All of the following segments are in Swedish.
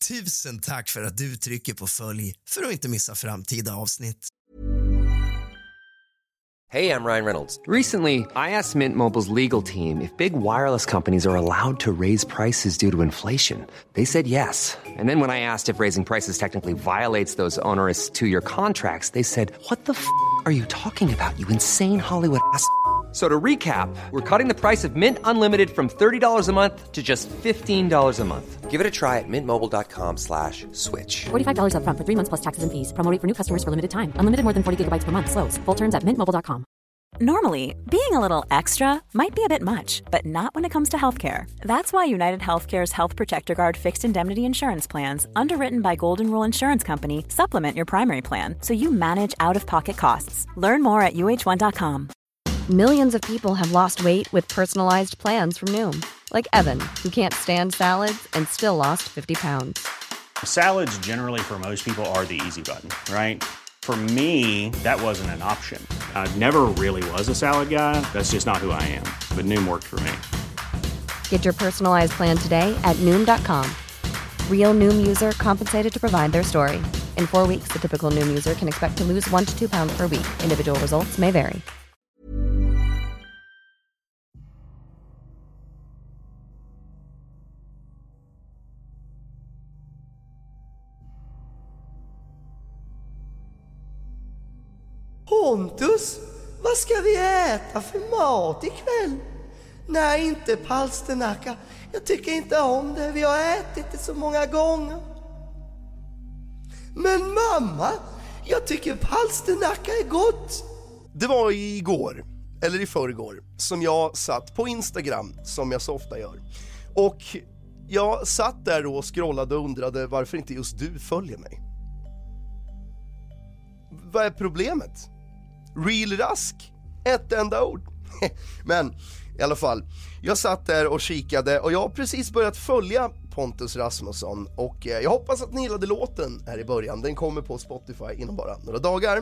Tusen tack för att du trycker på följ för att inte missa framtida avsnitt. Hey, I'm Ryan Reynolds. Recently, I asked Mint Mobile's legal team if big wireless companies are allowed to raise prices due to inflation. They said yes. And then when I asked if raising prices technically violates those onerous two-year contracts, they said, "What the f*** are you talking about, you insane Hollywood ass?" So to recap, we're cutting the price of Mint Unlimited from $30 a month to just $15 a month. Give it a try at mintmobile.com/switch. $45 up front for 3 months plus taxes and fees. Promo rate for new customers for limited time. Unlimited more than 40 gigabytes per month. Slows full terms at mintmobile.com. Normally, being a little extra might be a bit much, but not when it comes to healthcare. That's why United Healthcare's Health Protector Guard fixed indemnity insurance plans, underwritten by Golden Rule Insurance Company, supplement your primary plan so you manage out-of-pocket costs. Learn more at uh1.com. Millions of people have lost weight with personalized plans from Noom. Like Evan, who can't stand salads and still lost 50 pounds. Salads generally for most people are the easy button, right? For me, that wasn't an option. I never really was a salad guy. That's just not who I am. But Noom worked for me. Get your personalized plan today at Noom.com. Real Noom user compensated to provide their story. In 4 weeks, the typical Noom user can expect to lose 1 to 2 pounds per week. Individual results may vary. Pontus, vad ska vi äta för mat ikväll? Nej, inte palsternacka. Jag tycker inte om det. Vi har ätit det så många gånger. Men mamma, jag tycker palsternacka är gott. Det var igår, eller i förrgår, som jag satt på Instagram, som jag så ofta gör. Och jag satt där och scrollade och undrade varför inte just du följer mig. Vad är problemet? Real Rask, ett enda ord. Men i alla fall, jag satt där och kikade och jag har precis börjat följa Pontus Rasmusson. Och jag hoppas att ni gillade låten här i början. Den kommer på Spotify inom bara några dagar.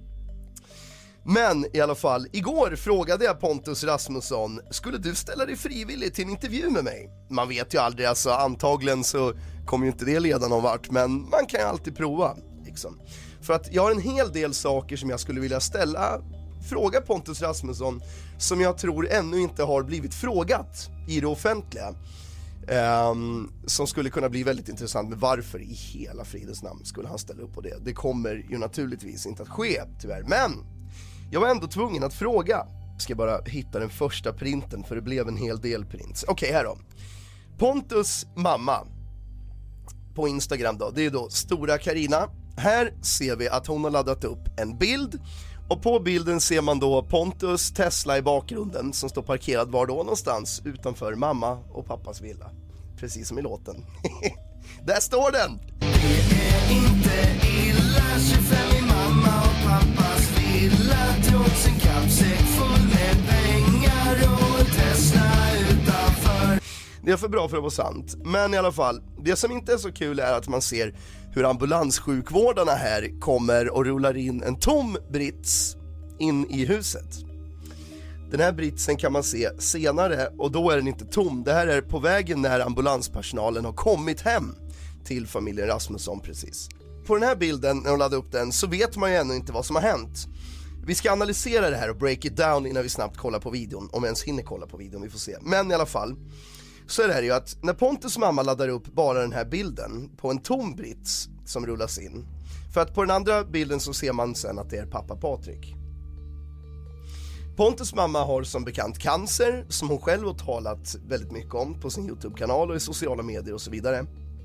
Men i alla fall, igår frågade jag Pontus Rasmusson, skulle du ställa dig frivillig till en intervju med mig? Man vet ju aldrig, alltså antagligen så kommer ju inte det leda någon vart, men man kan ju alltid prova liksom. För att jag har en hel del saker som jag skulle vilja fråga Pontus Rasmusson som jag tror ännu inte har blivit frågat i det offentliga. Som skulle kunna bli väldigt intressant, med varför i hela fridens namn skulle han ställa upp på det? Det kommer ju naturligtvis inte att ske, tyvärr. Men jag var ändå tvungen att fråga. Jag ska bara hitta den första printen, för det blev en hel del prints. Okej, här då. Pontus mamma på Instagram då, det är då Stora Carina. Här ser vi att hon har laddat upp en bild. Och på bilden ser man då Pontus Tesla i bakgrunden, som står parkerad var då någonstans utanför mamma och pappas villa. Precis som i låten. Där står den! Det är inte illa, 25 i mamma och pappas villa. Trots en kappsäck full med pengar och en Tesla utanför. Det är för bra för att vara sant. Men i alla fall, det som inte är så kul är att man ser hur ambulanssjukvårdarna här kommer och rullar in en tom brits in i huset. Den här britsen kan man se senare, och då är den inte tom. Det här är på vägen när ambulanspersonalen har kommit hem till familjen Rasmusson precis. På den här bilden, när de laddar upp den, så vet man ju ännu inte vad som har hänt. Vi ska analysera det här och break it down innan vi snabbt kollar på videon. Om vi ens hinner kolla på videon, vi får se. Men i alla fall, så är det här ju att när Pontus mamma laddar upp bara den här bilden på en tom brits som rullas in. För att på den andra bilden så ser man sen att det är pappa Patrik. Pontus mamma har som bekant cancer, som hon själv har talat väldigt mycket om på sin YouTube-kanal och i sociala medier och så vidare.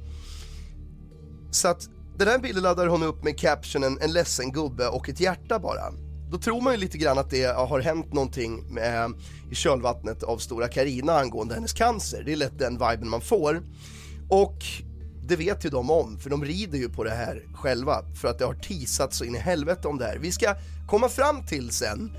Så att den här bilden laddar hon upp med captionen en ledsen gubbe och ett hjärta bara. Då tror man ju lite grann att det har hänt någonting i kölvattnet av Stora Carina angående hennes cancer. Det är lätt den viben man får. Och det vet ju de om, för de rider ju på det här själva, för att det har teasat så in i helvete om det här. Vi ska komma fram till sen.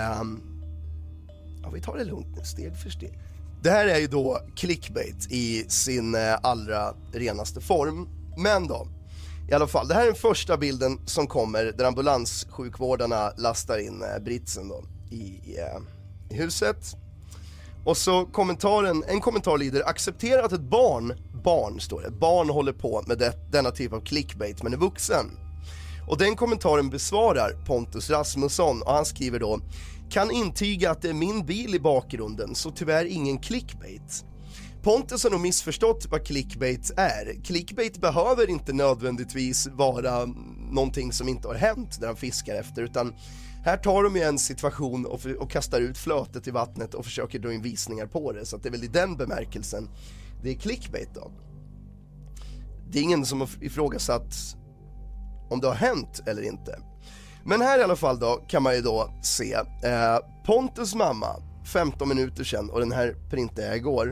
Vi tar det lugnt nu, steg för steg. Det här är ju då clickbait i sin allra renaste form. Men då, i alla fall, det här är den första bilden som kommer där ambulanssjukvårdarna lastar in britsen då i huset. Och så en kommentar lyder: acceptera att ett barn står det, barn håller på med denna typ av clickbait men är vuxen. Och den kommentaren besvarar Pontus Rasmusson och han skriver då: kan intyga att det är min bil i bakgrunden, så tyvärr ingen clickbait. Pontus har nog missförstått vad clickbait är. Clickbait behöver inte nödvändigtvis vara någonting som inte har hänt där han fiskar efter, utan här tar de ju en situation och kastar ut flötet i vattnet och försöker dra in visningar på det. Så att det är väl i den bemärkelsen det är clickbait då. Det är ingen som har ifrågasatt om det har hänt eller inte. Men här i alla fall då kan man ju då se Pontus mamma 15 minuter sedan, och den här printade jag igår.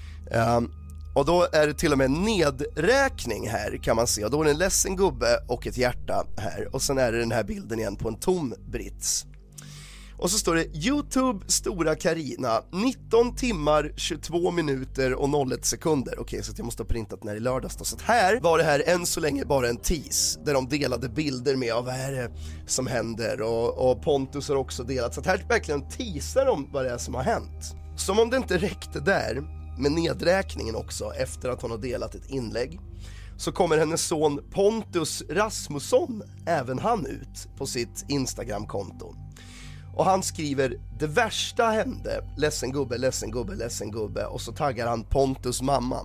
Och då är det till och med nedräkning här kan man se, och då är det en ledsen gubbe och ett hjärta här, och sen är det den här bilden igen på en tom brits. Och så står det YouTube Stora Carina 19 timmar 22 minuter och 01 sekunder. Okej, så att jag måste ha printat den här i lördags då. Så att här var det här än så länge bara en tease där de delade bilder med av vad är det som händer, och Pontus har också delat. Så att här verkligen teasar de vad det är som har hänt. Som om det inte räckte där med nedräkningen också, efter att hon har delat ett inlägg, så kommer hennes son Pontus Rasmusson även han ut på sitt Instagram-konto. Och han skriver: det värsta hände, ledsen gubbe, ledsen gubbe, ledsen gubbe, och så taggar han Pontus mamma.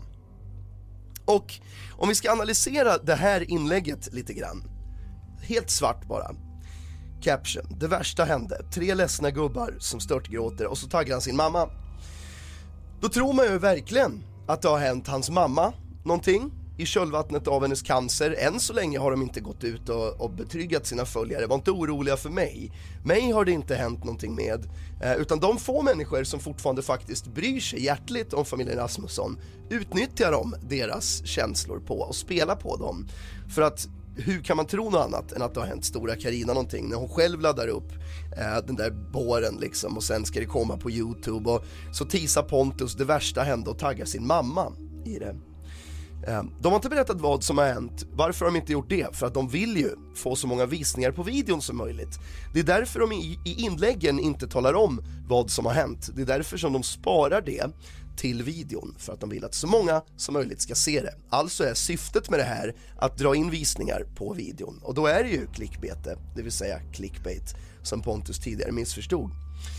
Och om vi ska analysera det här inlägget lite grann, helt svart bara, caption: det värsta hände, 3 ledsna gubbar som störtgråter, och så taggar han sin mamma. Då tror man ju verkligen att det har hänt hans mamma någonting i kölvattnet av hennes cancer. Än så länge har de inte gått ut och betryggat sina följare. Var inte oroliga för mig. Mig har det inte hänt någonting med. Utan de få människor som fortfarande faktiskt bryr sig hjärtligt om familjen Rasmusson utnyttjar de deras känslor på och spelar på dem. För att hur kan man tro något annat än att det har hänt Stora Carina någonting när hon själv laddar upp den där båren liksom, och sen ska det komma på YouTube, och så teasar Pontus det värsta hände och taggar sin mamma i det. De har inte berättat vad som har hänt. Varför har de inte gjort det? För att de vill ju få så många visningar på videon som möjligt. Det är därför de i inläggen inte talar om vad som har hänt. Det är därför som de sparar det till videon, för att de vill att så många som möjligt ska se det. Alltså är syftet med det här att dra in visningar på videon, och då är det ju klickbete, det vill säga clickbait, som Pontus tidigare missförstod.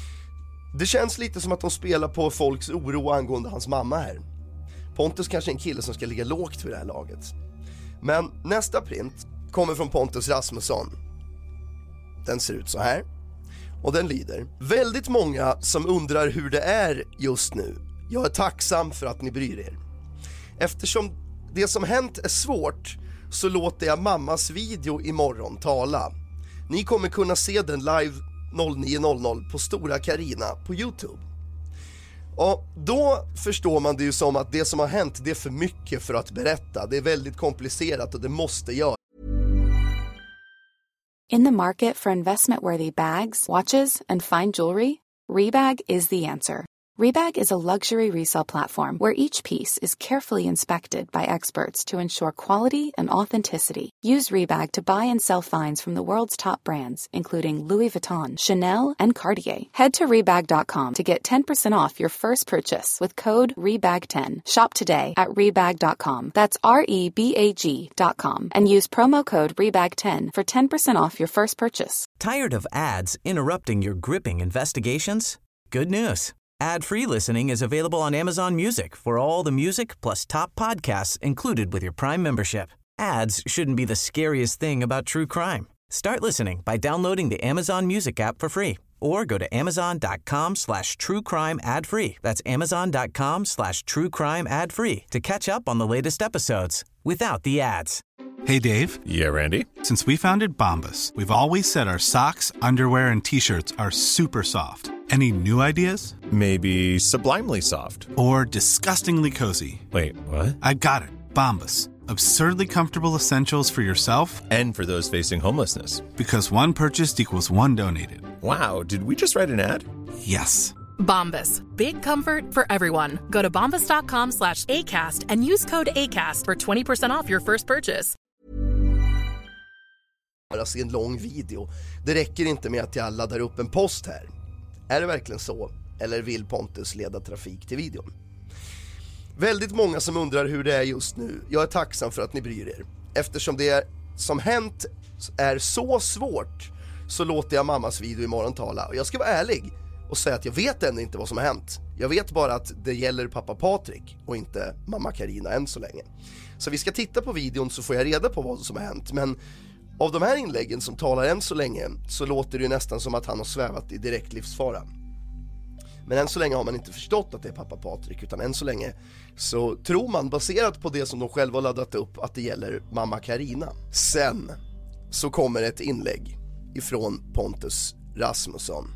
Det känns lite som att de spelar på folks oro angående hans mamma här. Pontus kanske är en kille som ska ligga lågt vid det här laget. Men nästa print kommer från Pontus Rasmusson. Den ser ut så här, och den lyder: väldigt många som undrar hur det är just nu. Jag är tacksam för att ni bryr er. Eftersom det som hänt är svårt, så låter jag mammas video imorgon tala. Ni kommer kunna se den live 09:00 på Stora Carina på YouTube. Och då förstår man det ju som att det som har hänt, det är för mycket för att berätta. Det är väldigt komplicerat och det måste göra. In the market for investment-worthy bags, watches, and fine jewelry, Rebag is the answer. Rebag is a luxury resale platform where each piece is carefully inspected by experts to ensure quality and authenticity. Use Rebag to buy and sell finds from the world's top brands, including Louis Vuitton, Chanel, and Cartier. Head to Rebag.com to get 10% off your first purchase with code REBAG10. Shop today at Rebag.com. That's REBAG.com. And use promo code REBAG10 for 10% off your first purchase. Tired of ads interrupting your gripping investigations? Good news. Ad-free listening is available on Amazon Music for all the music plus top podcasts included with your Prime membership. Ads shouldn't be the scariest thing about true crime. Start listening by downloading the Amazon Music app for free or go to amazon.com/truecrime ad-free. That's amazon.com/truecrime ad-free to catch up on the latest episodes without the ads. Hey, Dave. Yeah, Randy. Since we founded Bombas, we've always said our socks, underwear, and T-shirts are super soft. Any new ideas? Maybe sublimely soft. Or disgustingly cozy. Wait, what? I got it. Bombas. Absurdly comfortable essentials for yourself and for those facing homelessness. Because one purchased equals one donated. Wow, did we just write an ad? Yes. Bombas. Big comfort for everyone. Go to bombas.com/ACAST and use code ACAST for 20% off your first purchase. Alltså en lång video. Det räcker inte med att jag laddar upp en post här. Är det verkligen så? eller vill Pontus leda trafik till videon? Väldigt många som undrar hur det är just nu. Jag är tacksam för att ni bryr er. Eftersom det som hänt är så svårt så låter jag mammas video imorgon tala. Och jag ska vara ärlig och säga att jag vet ännu inte vad som har hänt. Jag vet bara att det gäller pappa Patrik och inte mamma Karina än så länge. Så vi ska titta på videon så får jag reda på vad som har hänt. Men av de här inläggen som talar än så länge så låter det ju nästan som att han har svävat i direkt livsfara. Men än så länge har man inte förstått att det är pappa Patrik, utan än så länge så tror man, baserat på det som de själva har laddat upp, att det gäller mamma Karina. Sen så kommer ett inlägg ifrån Pontus Rasmusson.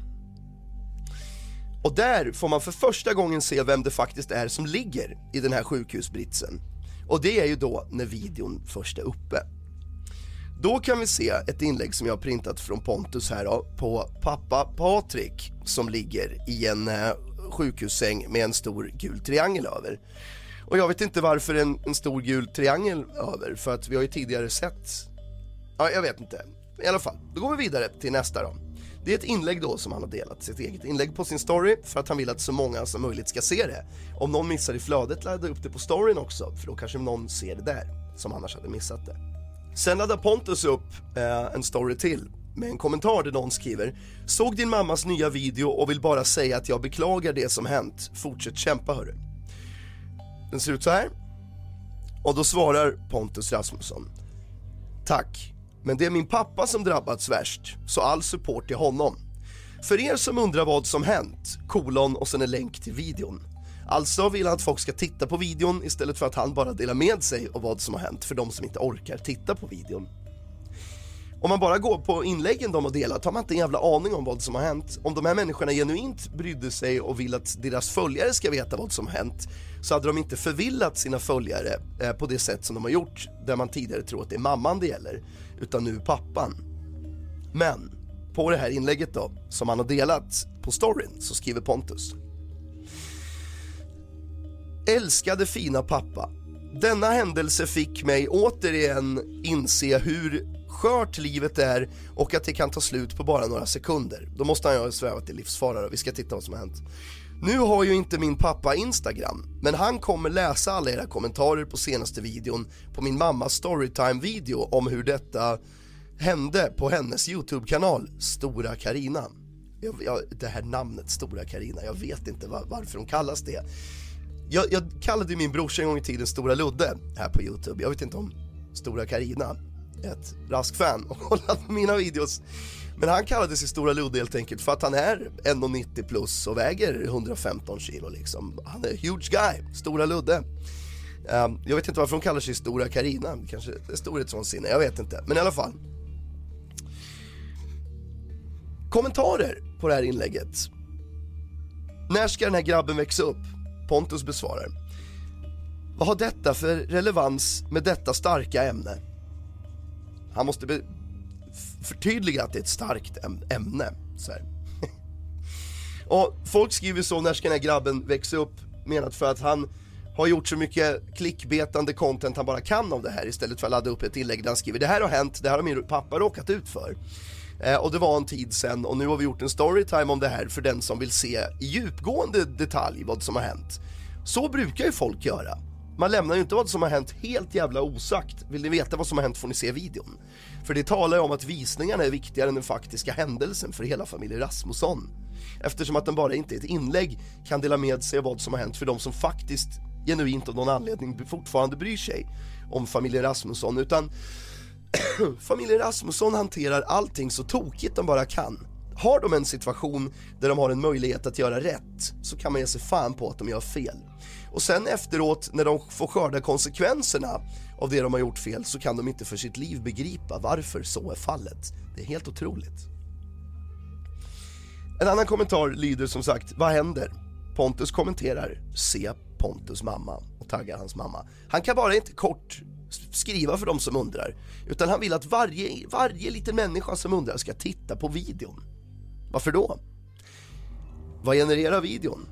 Och där får man för första gången se vem det faktiskt är som ligger i den här sjukhusbritsen. Och det är ju då när videon först är uppe. Då kan vi se ett inlägg som jag har printat från Pontus här då, på pappa Patrik som ligger i en sjukhussäng med en stor gul triangel över. Och jag vet inte varför en stor gul triangel över, för att vi har ju tidigare sett... Ja, jag vet inte. I alla fall, då går vi vidare till nästa då. Det är ett inlägg då som han har delat, sitt eget inlägg på sin story, för att han vill att så många som möjligt ska se det. Om någon missar i flödet, ladda upp det på storyn också, för då kanske någon ser det där som annars hade missat det. Sen laddar Pontus upp en story till med en kommentar där någon skriver: såg din mammas nya video och vill bara säga att jag beklagar det som hänt. Fortsätt kämpa, hörru. Den ser ut så här. Och då svarar Pontus Rasmusson: tack, men det är min pappa som drabbats värst, så all support till honom. För er som undrar vad som hänt, och sen en länk till videon. Alltså vill han att folk ska titta på videon istället för att han bara delar med sig av vad som har hänt för de som inte orkar titta på videon. Om man bara går på inläggen de har delat har man inte en jävla aning om vad som har hänt. Om de här människorna genuint brydde sig och vill att deras följare ska veta vad som har hänt, så hade de inte förvillat sina följare på det sätt som de har gjort, där man tidigare tror att det är mamman det gäller, utan nu pappan. Men på det här inlägget då, som han har delat på storyn, så skriver Pontus: älskade fina pappa, denna händelse fick mig återigen inse hur skört livet är och att det kan ta slut på bara några sekunder. Då måste han ju ha svävat i livsfara. Vi ska titta vad som har hänt. Nu har ju inte min pappa Instagram, men han kommer läsa alla era kommentarer på senaste videon på min mammas storytime-video om hur detta hände på hennes YouTube-kanal Stora Karina. Det här namnet Stora Karina, jag vet inte varför de kallas det. Jag kallade min brorsa en gång i tiden Stora Ludde här på YouTube. Jag vet inte om Stora Karina är ett rask-fan och kollat på mina videos. Men han kallade sig Stora Ludde helt enkelt för att han är 1,90 plus och väger 115 kilo liksom. Han är en huge guy, Stora Ludde. Jag vet inte varför de kallar sig Stora Karina. Kanske det är storhetsvansinne, jag vet inte. Men i alla fall. Kommentarer på det här inlägget. När ska den här grabben växa upp? Pontus besvarar: vad har detta för relevans med detta starka ämne? Han måste förtydliga att det är ett starkt ämne så här. Och folk skriver så: när ska den här grabben växa upp? Menat för att han har gjort så mycket klickbetande content han bara kan av det här, istället för att ladda upp ett inlägg där han skriver: det här har hänt, det här har min pappa råkat ut för. Och det var en tid sen, och nu har vi gjort en storytime om det här för den som vill se i djupgående detalj vad som har hänt. Så brukar ju folk göra. Man lämnar ju inte vad som har hänt helt jävla osagt. Vill ni veta vad som har hänt får ni se videon. För det talar ju om att visningarna är viktigare än den faktiska händelsen för hela familjen Rasmusson. Eftersom att den bara inte är ett inlägg kan dela med sig av vad som har hänt för de som faktiskt genuint av någon anledning fortfarande bryr sig om familjen Rasmusson, utan familjen Rasmusson hanterar allting så tokigt de bara kan. Har de en situation där de har en möjlighet att göra rätt, så kan man ge sig fan på att de gör fel. Och sen efteråt, när de får skörda konsekvenserna av det de har gjort fel, så kan de inte för sitt liv begripa varför så är fallet. Det är helt otroligt. En annan kommentar lyder som sagt: vad händer? Pontus kommenterar: se Pontus mamma, och taggar hans mamma. Han kan bara inte kort skriva för de som undrar, utan han vill att varje liten människa som undrar ska titta på videon. Varför då? Vad genererar videon?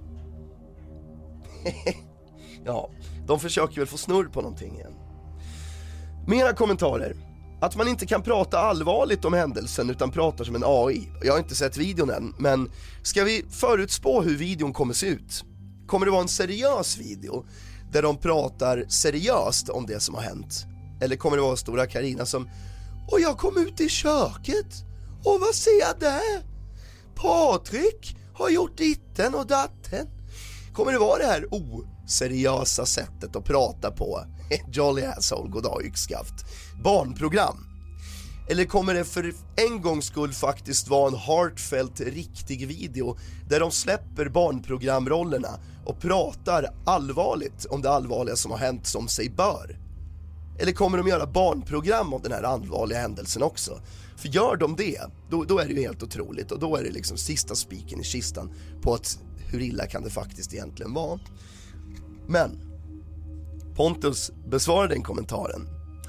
Ja, de försöker väl få snurr på någonting igen. Mera kommentarer. Att man inte kan prata allvarligt om händelsen utan pratar som en AI. Jag har inte sett videon än, men ska vi förutspå hur videon kommer se ut? Kommer det vara en seriös video där de pratar seriöst om det som har hänt? Eller kommer det vara stora Carina som och jag kom ut i köket och vad ser jag där? Patrik har gjort ditten och datten. Kommer det vara det här oseriösa sättet att prata på? Jolly asshole, goddag yxskaft. Barnprogram. Eller kommer det för en gångs skull faktiskt vara en heartfelt riktig video där de släpper barnprogramrollerna och pratar allvarligt om det allvarliga som har hänt som sig bör? Eller kommer de göra barnprogram om den här allvarliga händelsen också? För gör de det, då är det ju helt otroligt. Och då är det liksom sista spiken i kistan på att hur illa kan det faktiskt egentligen vara. Men Pontus besvarade den kommentaren.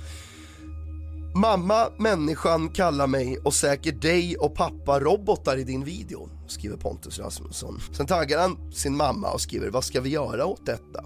Mamma, människan kallar mig och säkert dig och pappa robotar i din video, skriver Pontus Rasmusson. Sen taggar han sin mamma och skriver, vad ska vi göra åt detta?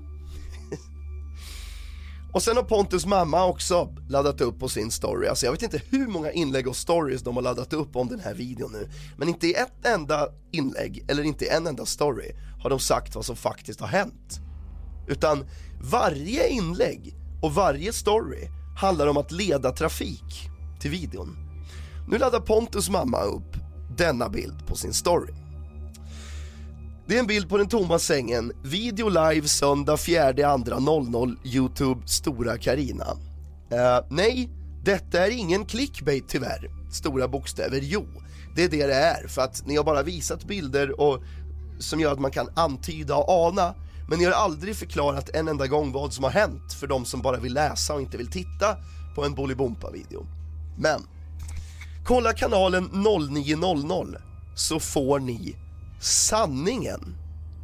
Och sen har Pontus mamma också laddat upp på sin story. Alltså jag vet inte hur många inlägg och stories de har laddat upp om den här videon nu. Men inte i ett enda inlägg eller inte i en enda story har de sagt vad som faktiskt har hänt. Utan varje inlägg och varje story handlar om att leda trafik till videon. Nu laddar Pontus mamma upp denna bild på sin story. Det är en bild på den tomma sängen. Video live söndag 4/2/00 YouTube Stora Carina. Nej, detta är ingen clickbait tyvärr. Stora bokstäver, jo. Det är det är, för att ni har bara visat bilder och, som gör att man kan antyda och ana. Men ni har aldrig förklarat en enda gång vad som har hänt för de som bara vill läsa och inte vill titta på en Bolibompa-video. Men kolla kanalen 0900 så får ni sanningen.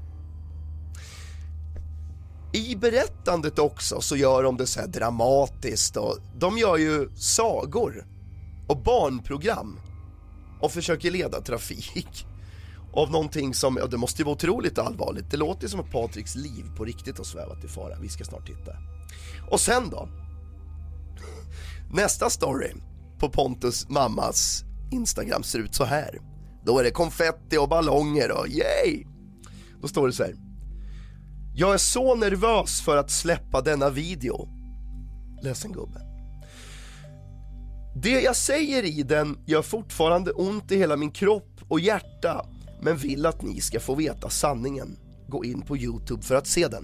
I berättandet också så gör de det så här dramatiskt och de gör ju sagor och barnprogram och försöker leda trafik av någonting som, ja, det måste ju vara otroligt allvarligt. Det låter som att Patriks liv på riktigt har svävat i fara. Vi ska snart titta. Och sen då? Nästa story på Pontus mammas Instagram ser ut så här. Då är det konfetti och ballonger och yay! Då står det så här. Jag är så nervös för att släppa denna video. Ledsen gubbe. Det jag säger i den gör fortfarande ont i hela min kropp och hjärta, men vill att ni ska få veta sanningen. Gå in på YouTube för att se den.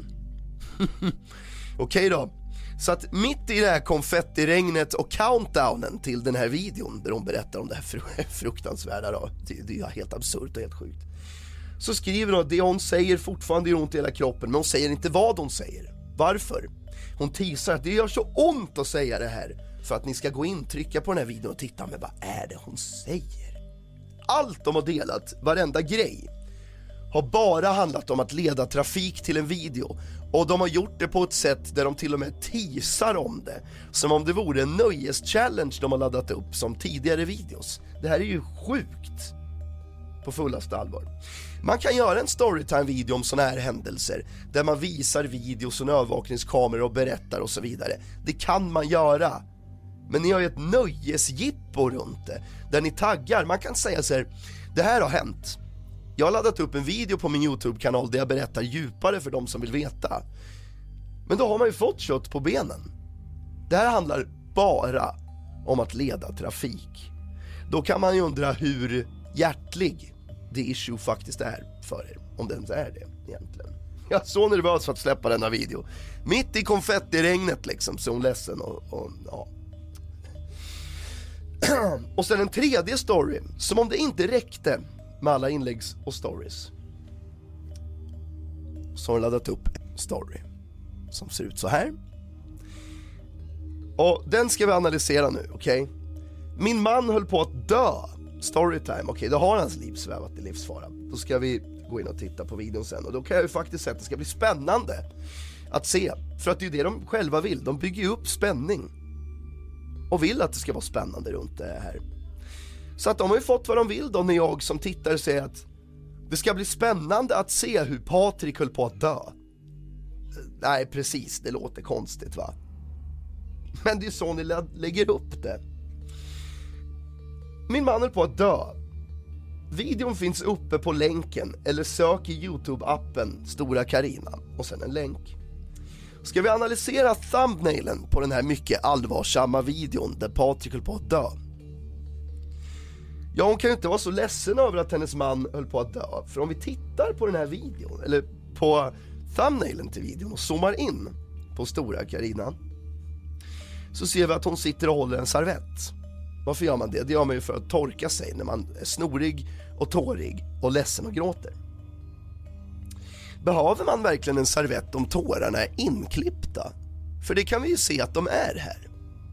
Okej då. Så att mitt i det här konfettiregnet och countdownen till den här videon där de berättar om det här fruktansvärda då, det är helt absurt och helt sjukt, så skriver hon att det hon säger fortfarande gör ont i hela kroppen, men hon säger inte vad hon säger. Varför? Hon teasar att det gör så ont att säga det här för att ni ska gå in, trycka på den här videon och titta, men vad är det hon säger? Allt de har delat, varenda grej, har bara handlat om att leda trafik till en video. Och de har gjort det på ett sätt där de till och med teasar om det, som om det vore en nöjeschallenge de har laddat upp som tidigare videos. Det här är ju sjukt på fullaste allvar. Man kan göra en storytime-video om såna här händelser där man visar videos och övervakningskameror och berättar och så vidare. Det kan man göra. Men ni har ju ett nöjesgippo runt det där ni taggar. Man kan säga så här: det här har hänt. Jag har laddat upp en video på min YouTube-kanal där jag berättar djupare för de som vill veta. Men då har man ju fått kött på benen. Det här handlar bara om att leda trafik. Då kan man ju undra hur hjärtlig det issue faktiskt är för er. Om det ens är det egentligen. Jag är så nervös för att släppa denna video. Mitt i konfettiregnet liksom, så hon ledsen och ja. Och sen en tredje story, som om det inte räckte med alla inläggs och stories, så har laddat upp en story som ser ut så här. Och den ska vi analysera nu, okej? Min man höll på att dö. Storytime, okej, då har hans liv svävat i livsfara. Då ska vi gå in och titta på videon sen. Och då kan jag ju faktiskt säga att det ska bli spännande att se. För att det är det de själva vill. De bygger ju upp spänning och vill att det ska vara spännande runt det här. Så att de har ju fått vad de vill då, när jag som tittare säger att det ska bli spännande att se hur Patrik höll på att dö. Nej, precis, det låter konstigt, va? Men det är så ni lägger upp det. Min man höll på att dö. Videon finns uppe på länken eller sök i YouTube-appen Stora Carina och sen en länk. Ska vi analysera thumbnailen på den här mycket allvarsamma videon där Patrik höll på att dö? Ja, hon kan ju inte vara så ledsen över att hennes man höll på att dö. För om vi tittar på den här videon, eller på thumbnailen till videon och zoomar in på Stora Carina, så ser vi att hon sitter och håller en servett. Varför gör man det? Det gör man ju för att torka sig när man är snorig och tårig och ledsen och gråter. Behöver man verkligen en servett om tårarna är inklippta? För det kan vi ju se att de är här.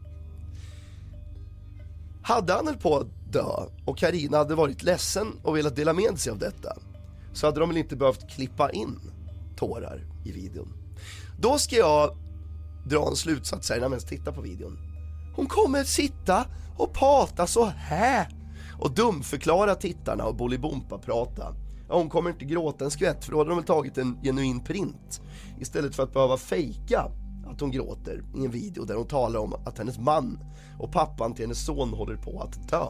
Hade han höll på att dö och Carina hade varit ledsen och velat dela med sig av detta, så hade de väl inte behövt klippa in tårar i videon. Då ska jag dra en slutsats här när man tittar på videon. Hon kommer sitta och prata så här och dumförklara tittarna och Bolibompa prata. Ja, hon kommer inte gråta en skvätt, för då hade de väl tagit en genuin print istället för att behöva fejka att hon gråter i en video där hon talar om att hennes man och pappan till hennes son håller på att dö.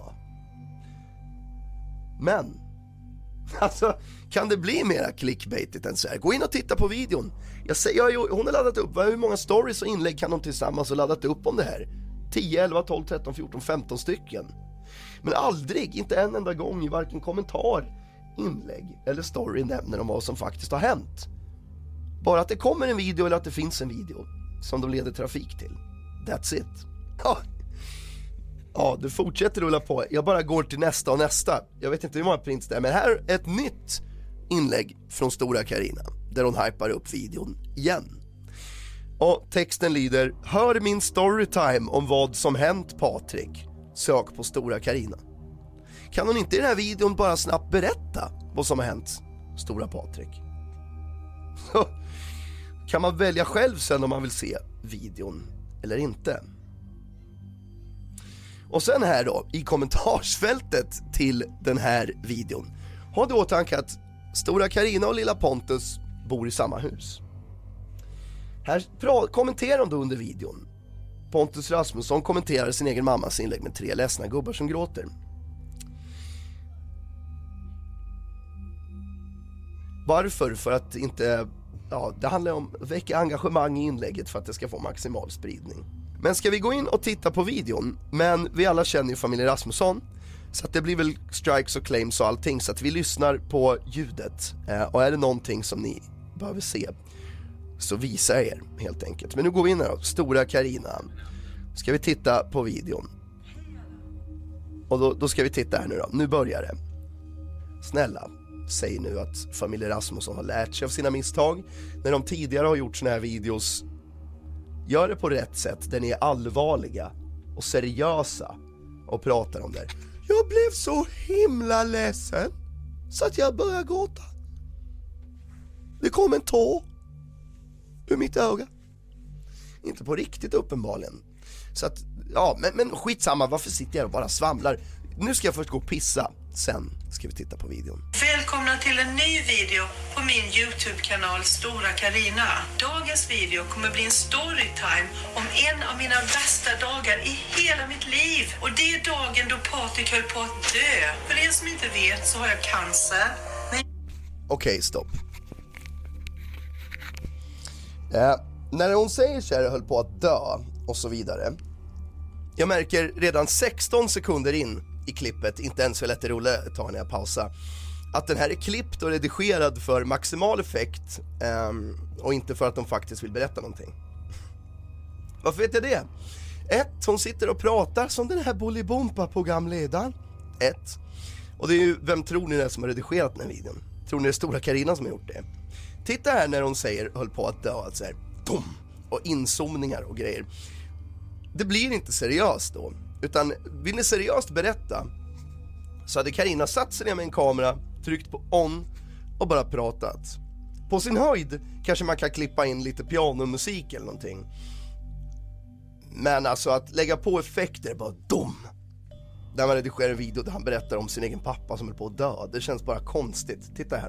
Men alltså, kan det bli mera clickbaitigt än så här? Gå in och titta på videon. Hon har laddat upp, hur många stories och inlägg kan de tillsammans ha laddat upp om det här? 10, 11, 12, 13, 14, 15 stycken. Men aldrig, inte en enda gång i varken kommentar, inlägg eller story nämner de vad som faktiskt har hänt. Bara att det kommer en video eller att det finns en video som de leder trafik till. That's it. Ja, det fortsätter rulla på. Jag bara går till nästa och nästa. Jag vet inte hur många prints det är, men här är ett nytt inlägg från Stora Carina där hon hypar upp videon igen. Och texten lyder: hör min storytime om vad som hänt Patrik. Sök på Stora Carina. Kan hon inte i den här videon bara snabbt berätta vad som har hänt Stora Patrik? Så kan man välja själv sen om man vill se videon eller inte. Och sen här då, i kommentarsfältet till den här videon, har du åtanke att Stora Carina och lilla Pontus bor i samma hus. Här kommenterar de då under videon. Pontus Rasmusson kommenterar sin egen mammas inlägg med 3 ledsna gubbar som gråter. Varför? För att inte... Ja, det handlar om att väcka engagemang i inlägget för att det ska få maximal spridning. Men ska vi gå in och titta på videon? Men vi alla känner ju familjen Rasmusson, så att det blir väl strikes och claims och allting, så att vi lyssnar på ljudet. Och är det någonting som ni behöver se, så visa er helt enkelt. Men nu går vi in här då, Stora Carina. Ska vi titta på videon. Och då ska vi titta här nu då. Nu börjar det. Snälla, säg nu att familjen Rasmusson har lärt sig av sina misstag. När de tidigare har gjort såna här videos, gör det på rätt sätt, där ni är allvarliga och seriösa och pratar om det. Jag blev så himla ledsen så att jag började gråta. Det kom en tår ur mitt öga. Inte på riktigt uppenbarligen. Så att, ja, men skitsamma, varför sitter jag och bara svamlar? Nu ska jag först gå och pissa, sen ska vi titta på videon. Välkomna till en ny video på min YouTube-kanal Stora Carina. Dagens video kommer bli en storytime om en av mina bästa dagar i hela mitt liv. Och det är dagen då Patrik höll på att dö. För er som inte vet så har jag cancer. Okej, stopp. När hon säger så här, höll på att dö och så vidare. Jag märker redan 16 sekunder in i klippet, inte ens för lätt det rulla ett tag när jag pausar, att den här är klippt och redigerad för maximal effekt och inte för att de faktiskt vill berätta någonting. Varför vet jag det? 1. Hon sitter och pratar som den här Bolibompa programledaren. 1. Och det är ju, vem tror ni det är som har redigerat den här videon? Tror ni det är Stora Carina som har gjort det? Titta här när hon säger höll på att dö, alltså här, dum, och inzoomningar och grejer. Det blir inte seriöst då, utan vill ni seriöst berätta, så hade Carina satt sig ner med en kamera, tryckt på on och bara pratat. På sin höjd kanske man kan klippa in lite pianomusik eller någonting. Men alltså att lägga på effekter är bara dum. Där man redigerar en video där han berättar om sin egen pappa som är på att dö. Det känns bara konstigt. Titta här då.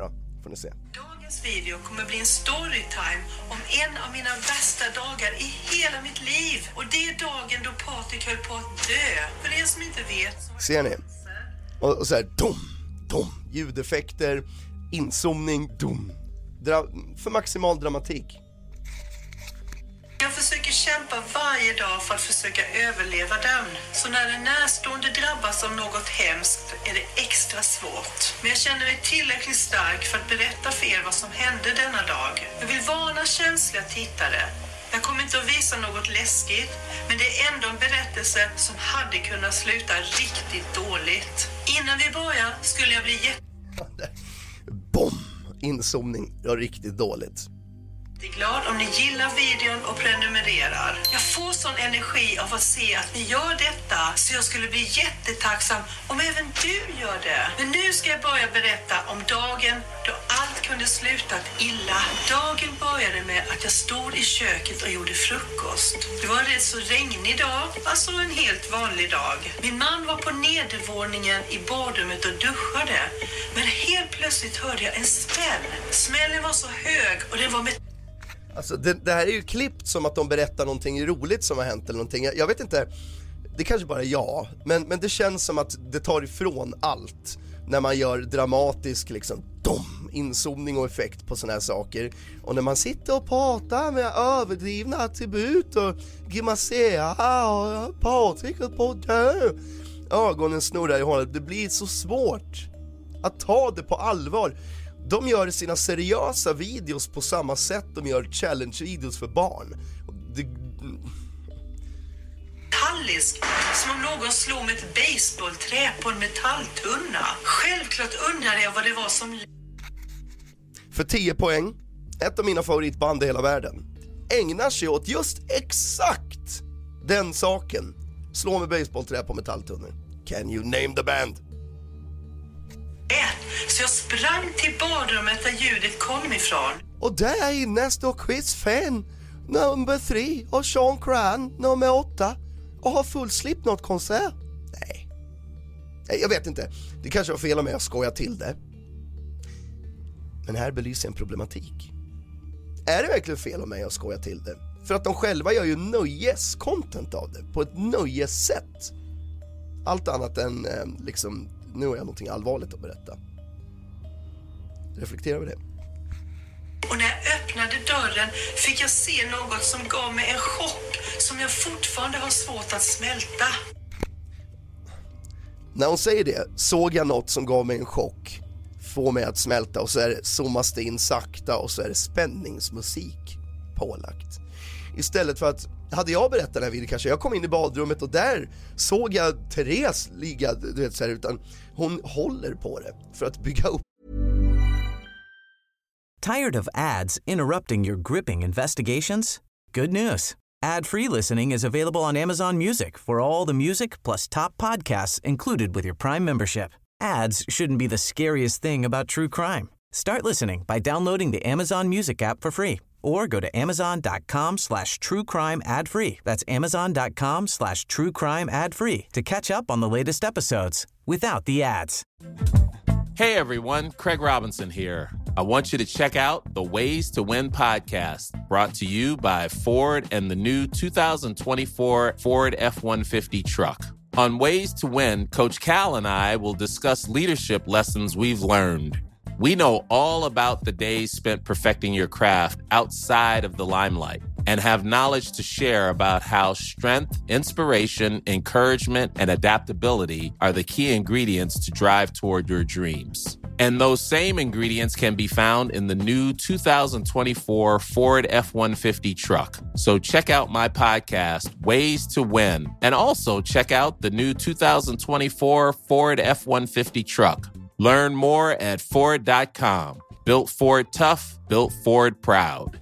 får ni se. Dagens video kommer bli en storytime om en av mina bästa dagar i hela mitt liv. Och det är dagen då Patrik höll på att dö. För er som inte vet... Ser ni? Och så här, dum, ljudeffekter, inzoomning, dum. För maximal dramatik. Jag försöker kämpa varje dag för att försöka överleva den. Så när en närstående drabbas av något hemskt är det extra svårt. Men jag känner mig tillräckligt stark för att berätta för er vad som hände denna dag. Jag vill varna känsliga tittare. Jag kommer inte att visa något läskigt, men det är ändå en berättelse som hade kunnat sluta riktigt dåligt. Innan vi börjar skulle jag bli Bom! Inzoomning, det var riktigt dåligt. Jag är glad om ni gillar videon och prenumererar. Jag får sån energi av att se att ni gör detta, så jag skulle bli jättetacksam om även du gör det. Men nu ska jag börja berätta om dagen då allt kunde slutat illa. Dagen började med att jag stod i köket och gjorde frukost. Det var en rätt så regnig dag, alltså en helt vanlig dag. Min man var på nedervåningen i badrummet och duschade. Men helt plötsligt hörde jag en smäll. Smällen var så hög och den var med... Alltså det här är ju klippt som att de berättar någonting roligt som har hänt eller någonting. Jag vet inte, det kanske bara är jag, men det känns som att det tar ifrån allt när man gör dramatisk liksom inzoomning och effekt på såna här saker. Och när man sitter och pratar med överdrivna attribut och grimaserar och Patrik på dö, ögonen snurrar i hållet, det blir så svårt att ta det på allvar. De gör sina seriösa videos på samma sätt de gör challenge-videos för barn. Metallisk, som om någon slog med ett baseballträ på en metalltunna. Självklart undrade jag vad det var som... För 10 poäng, ett av mina favoritband i hela världen ägnar sig åt just exakt den saken. Slå med baseballträ på metalltunnor. Can you name the band? Så jag sprang till badrummet där ljudet kom ifrån. Och där inne står Chris Fenn, nummer 3, och Sean Cran, nummer 8, och har full Slipknot-konsert. Nej, jag vet inte. Det kanske var fel om jag skojar till det. Men här belyser en problematik. Är det verkligen fel om mig att skoja till det? För att de själva gör ju nöjes-content av det, på ett nöjessätt. Allt annat än liksom, nu har jag någonting allvarligt att berätta. Reflektera över det. Och när jag öppnade dörren fick jag se något som gav mig en chock som jag fortfarande har svårt att smälta. När hon säger det såg jag något som gav mig en chock, får mig att smälta, och så är det, zoomas det in sakta och så är det spänningsmusik pålagt. Istället för att, hade jag berättat den här videon kanske, jag kom in i badrummet och där såg jag Therese ligga, du vet så här, utan hon håller på det för att bygga upp. Tired of ads interrupting your gripping investigations? Good news. Ad-free listening is available on Amazon Music for all the music plus top podcasts included with your Prime membership. Ads shouldn't be the scariest thing about true crime. Start listening by downloading the Amazon Music app for free or go to amazon.com/truecrime ad-free. That's amazon.com/truecrime ad-free to catch up on the latest episodes without the ads. Hey everyone, Craig Robinson here. I want you to check out the Ways to Win podcast, brought to you by Ford and the new 2024 Ford F-150 truck. On Ways to Win, Coach Cal and I will discuss leadership lessons we've learned. We know all about the days spent perfecting your craft outside of the limelight and have knowledge to share about how strength, inspiration, encouragement, and adaptability are the key ingredients to drive toward your dreams. And those same ingredients can be found in the new 2024 Ford F-150 truck. So check out my podcast, Ways to Win, and also check out the new 2024 Ford F-150 truck. Learn more at Ford.com. Built Ford tough, built Ford proud.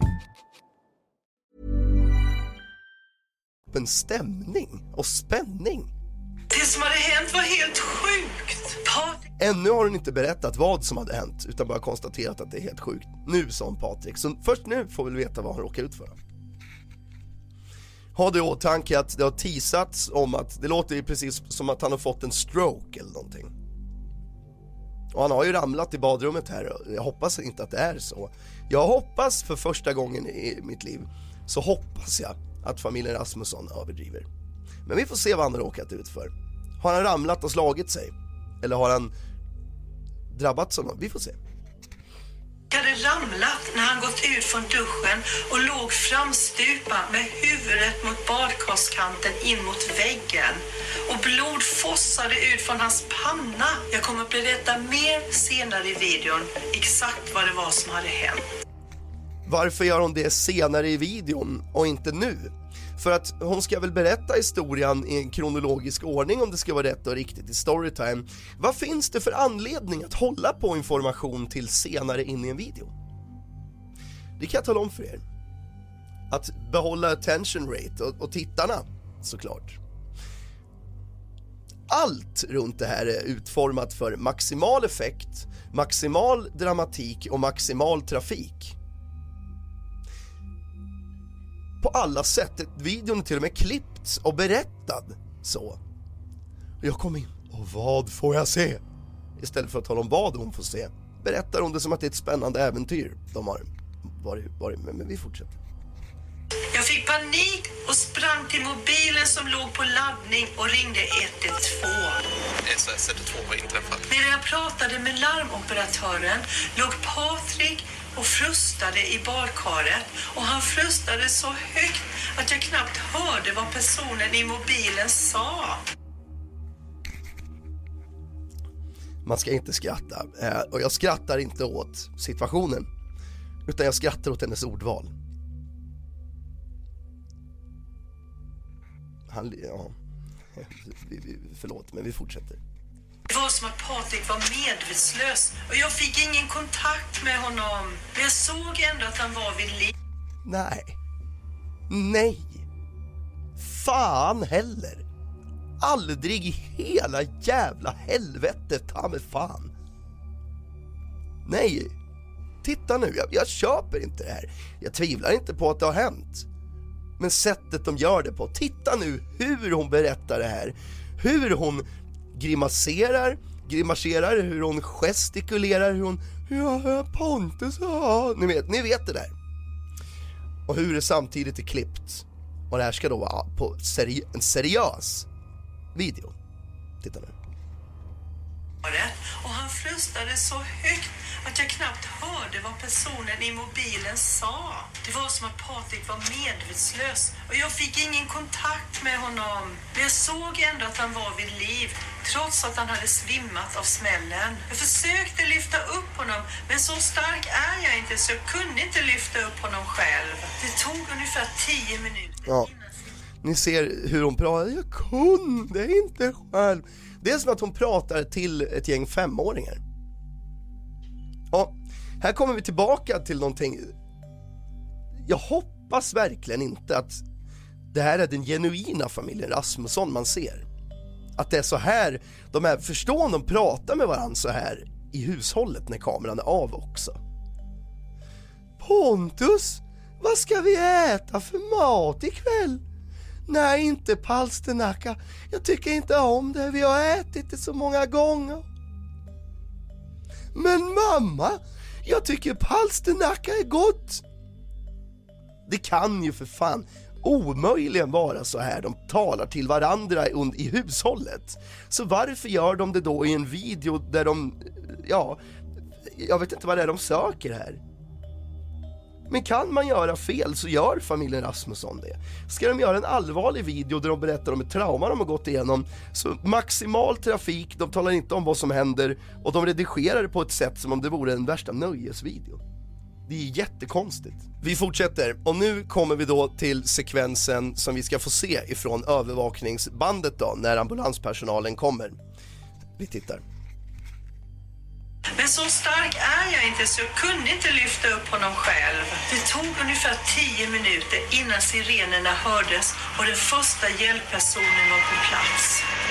En stämning och spänning. Det som hade hänt var helt sjukt. Ännu har hon inte berättat vad som hade hänt, utan bara konstaterat att det är helt sjukt. Nu, sa Patrik. Så först nu får vi veta vad han råkar ut för. Har du i åtanke att det har teasats om att det låter ju precis som att han har fått en stroke eller någonting. Och han har ju ramlat i badrummet här. Jag hoppas inte att det är så. Jag hoppas för första gången i mitt liv, så hoppas jag att familjen Rasmusson överdriver. Men vi får se vad han har råkat ut för. Har han ramlat och slagit sig? Eller har han drabbats av något? Vi får se. hade ramlat när han gått ut från duschen och låg framstupa med huvudet mot badkarskanten in mot väggen. Och blod fossade ut från hans panna. Jag kommer att berätta mer senare i videon exakt vad det var som hade hänt. Varför gör hon det senare i videon och inte nu? För att hon ska väl berätta historien i en kronologisk ordning om det ska vara rätt och riktigt i storytime. Vad finns det för anledning att hålla på information till senare in i en video? Det kan jag tala om för er. Att behålla attention rate och tittarna, såklart. Allt runt det här är utformat för maximal effekt, maximal dramatik och maximal trafik. På alla sätt. Videon är till och med klippt och berättad så. Jag kom in. Och vad får jag se? Istället för att tala om vad hon får se, berättar hon det som att det är ett spännande äventyr de har varit med. Men vi fortsätter. Jag fick panik och sprang till mobilen som låg på laddning och ringde 112. SOS 112 har inträffat. Medan jag pratade med larmoperatören låg Patrik och frustade i badkaret, och han frustade så högt att jag knappt hörde vad personen i mobilen sa. Man ska inte skratta, och jag skrattar inte åt situationen, utan jag skrattar åt hennes ordval. Förlåt, men vi fortsätter. Det var som att Patrik var medvetslös och jag fick ingen kontakt med honom. Men jag såg ändå att han var vid liv. Nej. Fan heller. Aldrig i hela jävla helvetet, ta med fan. Nej. Titta nu, jag köper inte det här. Jag tvivlar inte på att det har hänt. Men sättet de gör det på. Titta nu hur hon berättar det här. Hur hon grimaserar, hur hon gestikulerar, hur hon Pontus, ni vet det där. Och hur det samtidigt är klippt. Och det här ska då vara på en seriös video. Titta nu. Och han frustade så högt att jag knappt hörde vad personen i mobilen sa. Det var som att Patrik var medvetslös och jag fick ingen kontakt med honom. Men jag såg ändå att han var vid liv, trots att han hade svimmat av smällen. Jag försökte lyfta upp honom, men så stark är jag inte så jag kunde inte lyfta upp honom själv. Det tog ungefär 10 minuter. Ja, ni ser hur hon pratar. Jag kunde inte själv. Det är som att hon pratar till ett gäng 5-åringar. Ja, här kommer vi tillbaka till någonting. Jag hoppas verkligen inte att det här är den genuina familjen Rasmusson man ser. Att det är så här, förstår de pratar med varandra så här i hushållet när kameran är av också. Pontus, vad ska vi äta för mat ikväll? Nej, inte palsternacka. Jag tycker inte om det. Vi har ätit det så många gånger. Men mamma, jag tycker palsternacka är gott. Det kan ju för fan omöjligen vara så här de talar till varandra i hushållet. Så varför gör de det då i en video där jag vet inte vad det är de söker här. Men kan man göra fel så gör familjen Rasmusson det. Ska de göra en allvarlig video där de berättar om ett trauma de har gått igenom, så maximal trafik, de talar inte om vad som händer och de redigerar det på ett sätt som om det vore en värsta nöjesvideo. Det är jättekonstigt. Vi fortsätter och nu kommer vi då till sekvensen som vi ska få se ifrån övervakningsbandet då, när ambulanspersonalen kommer. Vi tittar. Men så stark är jag inte så jag kunde inte lyfta upp honom själv. Det tog ungefär 10 minuter innan sirenerna hördes och den första hjälppersonen var på plats.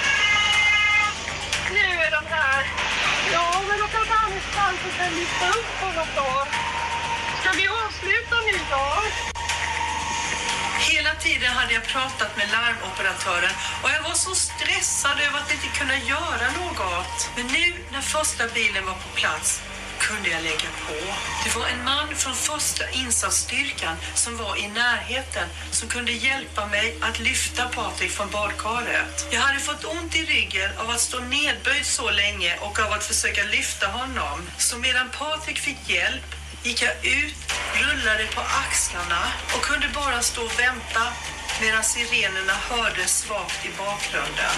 Nu är de här. Ja, men då kan anstalten lyfta upp honom då. Ska vi avsluta nu då? Hela tiden hade jag pratat med larmoperatören och jag var så stressad över att inte kunna göra något. Men nu när första bilen var på plats kunde jag lägga på. Det var en man från första insatsstyrkan som var i närheten som kunde hjälpa mig att lyfta Patrik från badkaret. Jag hade fått ont i ryggen av att stå nedböjd så länge och av att försöka lyfta honom. Så medan Patrik fick hjälp gick jag ut, rullade på axlarna och kunde bara stå och vänta medan sirenerna hördes svagt i bakgrunden.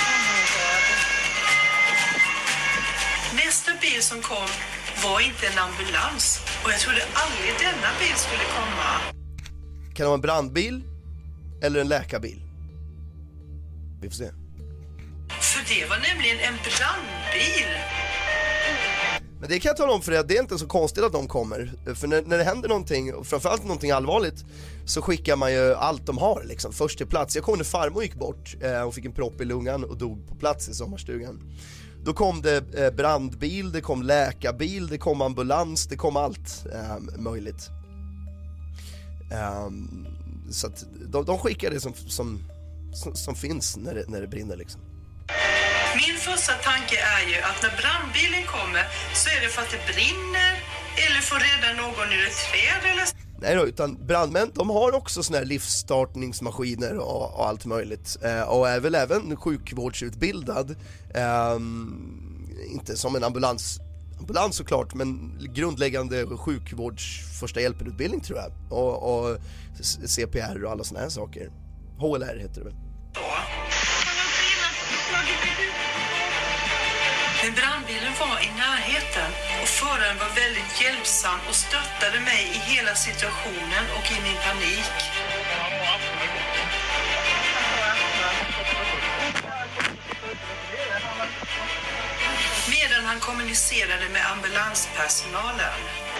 Nästa bil som kom var inte en ambulans och jag trodde aldrig denna bil skulle komma. Kan det vara en brandbil eller en läkarbil? Vi får se. För det var nämligen en brandbil. Men det kan jag tala om för dig att det är inte så konstigt att de kommer. För när det händer någonting, och framförallt någonting allvarligt, så skickar man ju allt de har liksom, först till plats. Jag kom när farmor gick bort och fick en propp i lungan och dog på plats i sommarstugan. Då kom det brandbil, det kom läkarbil, det kom ambulans, det kom allt möjligt. Så att de skickar det som finns när det brinner liksom. Min första tanke är ju att när brandbilen kommer så är det för att det brinner eller för att rädda någon ur ett träd eller... Nej då, utan brandmän, de har också såna här livsstartningsmaskiner och allt möjligt. Och är väl även sjukvårdsutbildad. Inte som en ambulans såklart, men grundläggande sjukvårds första hjälpenutbildning tror jag. Och CPR och alla såna här saker. HLR heter det väl. Men brandbilen var i närheten och föraren var väldigt hjälpsam och stöttade mig i hela situationen och i min panik. Medan han kommunicerade med ambulanspersonalen.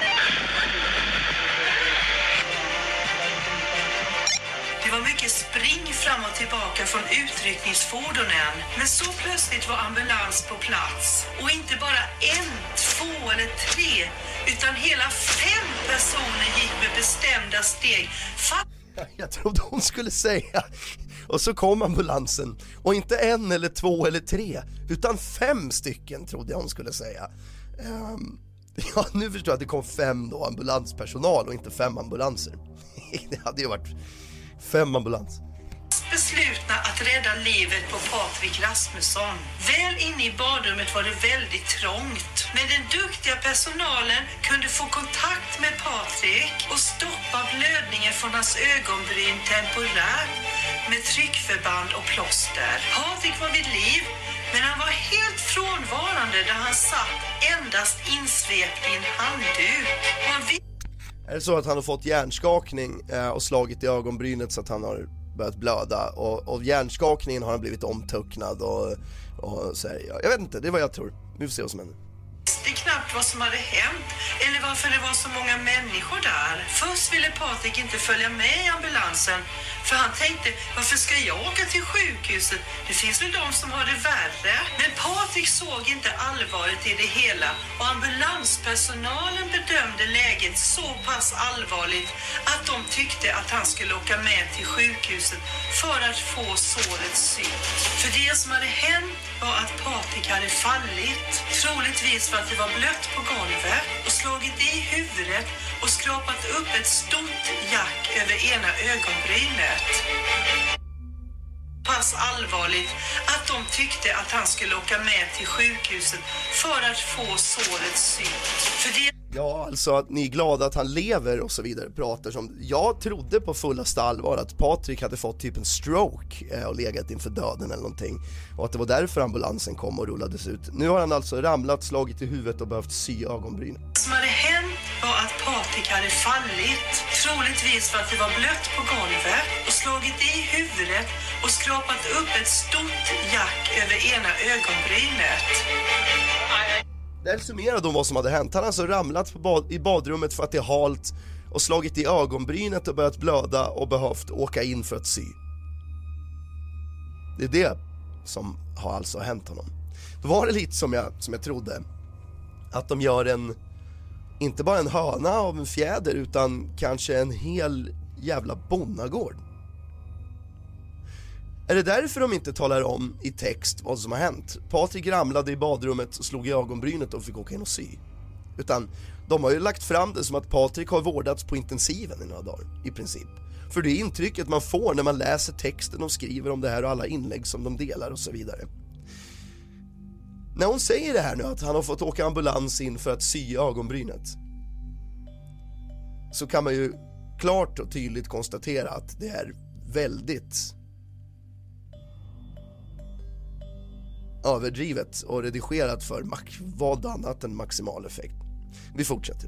Det var mycket spring fram och tillbaka från utryckningsfordonen. Men så plötsligt var ambulans på plats. Och inte bara 1, 2 eller 3, utan hela 5 personer gick med bestämda steg. Jag trodde hon skulle säga. Och så kom ambulansen. Och inte 1 eller 2 eller 3, utan 5 stycken trodde jag hon skulle säga. Ja, nu förstår jag att det kom 5 då ambulanspersonal och inte 5 ambulanser. Det hade ju varit 5 ambulans. Beslutna att rädda livet på Patrik Rasmusson. Väl inne i badrummet var det väldigt trångt. Men den duktiga personalen kunde få kontakt med Patrik och stoppa blödningen från hans ögonbryn temporärt med tryckförband och plåster. Patrik var vid liv, men han var helt frånvarande där han satt endast insvept i en handduk. Är det så att han har fått hjärnskakning och slagit i ögonbrynet så att han har börjat blöda och hjärnskakningen har han blivit omtöcknad och så här, jag vet inte, det är vad jag tror. Vi får se vad som händer. Det knappt vad som hade hänt eller varför det var så många människor där. Först ville Patrik inte följa med i ambulansen för han tänkte, varför ska jag åka till sjukhuset? Det finns väl de som har det värre. Men Patrik såg inte allvaret i det hela och ambulanspersonalen bedömde läget så pass allvarligt att de tyckte att han skulle åka med till sjukhuset för att få såret sytt. För det som hade hänt var att Patrik hade fallit, troligtvis för att det var blött på golvet och slagit i huvudet och skrapat upp ett stort jack över ena ögonbrynet. Pass allvarligt att de tyckte att han skulle åka med till sjukhuset för att få såret sytt. För det... Ja, alltså att ni är glada att han lever och så vidare pratar som. Jag trodde på fullaste allvar att Patrik hade fått typ en stroke och legat inför döden eller någonting. Och att det var därför ambulansen kom och rullades ut. Nu har han alltså ramlat, slagit i huvudet och behövt sy ögonbryn. Det som hade hänt var att Patrik hade fallit, troligtvis för att det var blött på golvet och slagit i huvudet och skrapat upp ett stort jack över ena ögonbrynet. Där summerade de vad som hade hänt. Han har alltså ramlat i badrummet för att det är halt och slagit i ögonbrynet och börjat blöda och behövt åka in för att sy. Det är det som har alltså hänt honom. Då var det lite som jag trodde. Att de gör inte bara en höna av en fjäder utan kanske en hel jävla bonnagård Är det därför de inte talar om i text vad som har hänt? Patrik ramlade i badrummet och slog i ögonbrynet och fick åka in och sy. Utan de har ju lagt fram det som att Patrik har vårdats på intensiven i några dagar, i princip. För det är intrycket man får när man läser texten de skriver om det här och alla inlägg som de delar och så vidare. När hon säger det här nu, att han har fått åka ambulans in för att sy ögonbrynet, så kan man ju klart och tydligt konstatera att det är väldigt överdrivet och redigerat för vad annat än maximal effekt. Vi fortsätter.